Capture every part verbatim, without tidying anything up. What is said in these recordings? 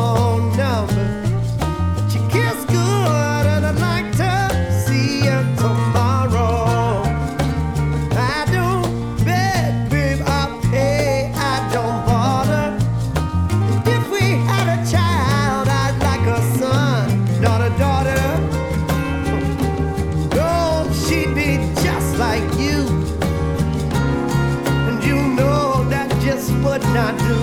phone number. She kissed good and I'd like to see her tomorrow. I don't beg, babe, I pay, I don't bother. If we had a child, I'd like a son, not a daughter. Oh, she'd be just like you, and you know that just would not do.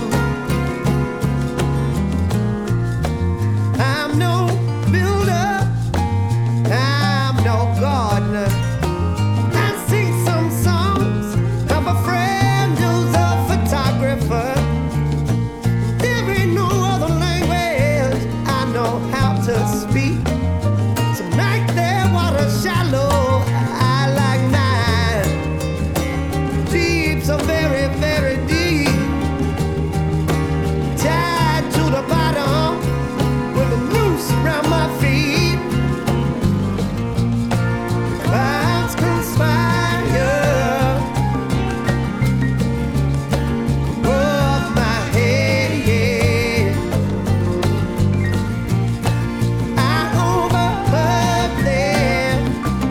I'm no builder, I'm no gardener. I sing some songs of a friend who's a photographer. There ain't no other language I know how to speak. Some night there, water shallow, I like mine deep, so very, very deep. Tied to the bottom with a noose around my feet. Clouds conspire above my head. I overheard them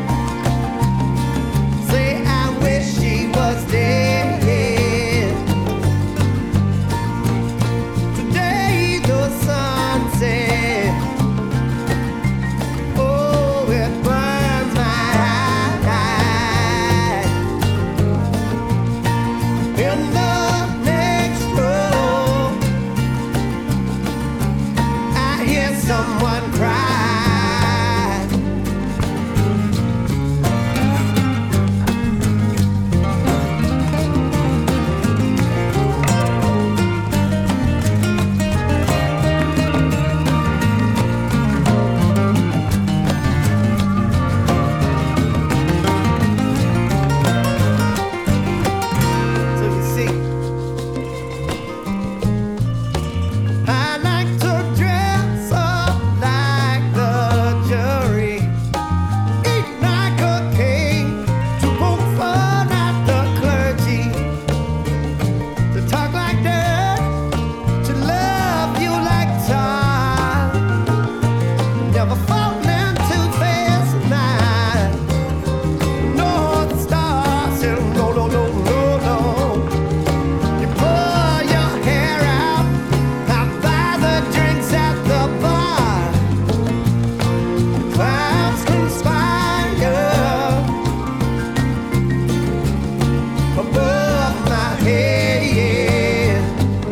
say I wish she was dead. Today the sun set. Oh, it burns my eyes. In the next room, I hear someone cry. So you see, I like to dress up like the jury, eat like a king, to poke fun at the clergy, to talk like dirt, to love you like tar, never falling to face night. North Star said, no, no, no, no, no. You pull your hair out, I buy the drinks at the bar. Clouds conspire above my head.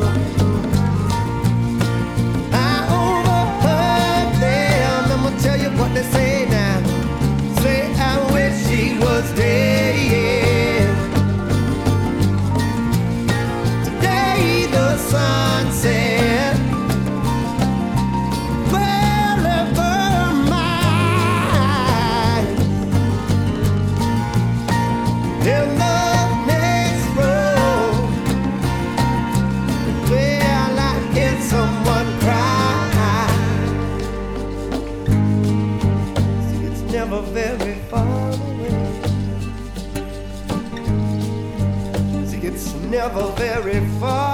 I overheard them. I'ma tell you what they say now. Say I wish she was dead. Today the sun set. Wherever mine. In the next room, well, I hear someone cry. See, it's never very far away. See, it's never very far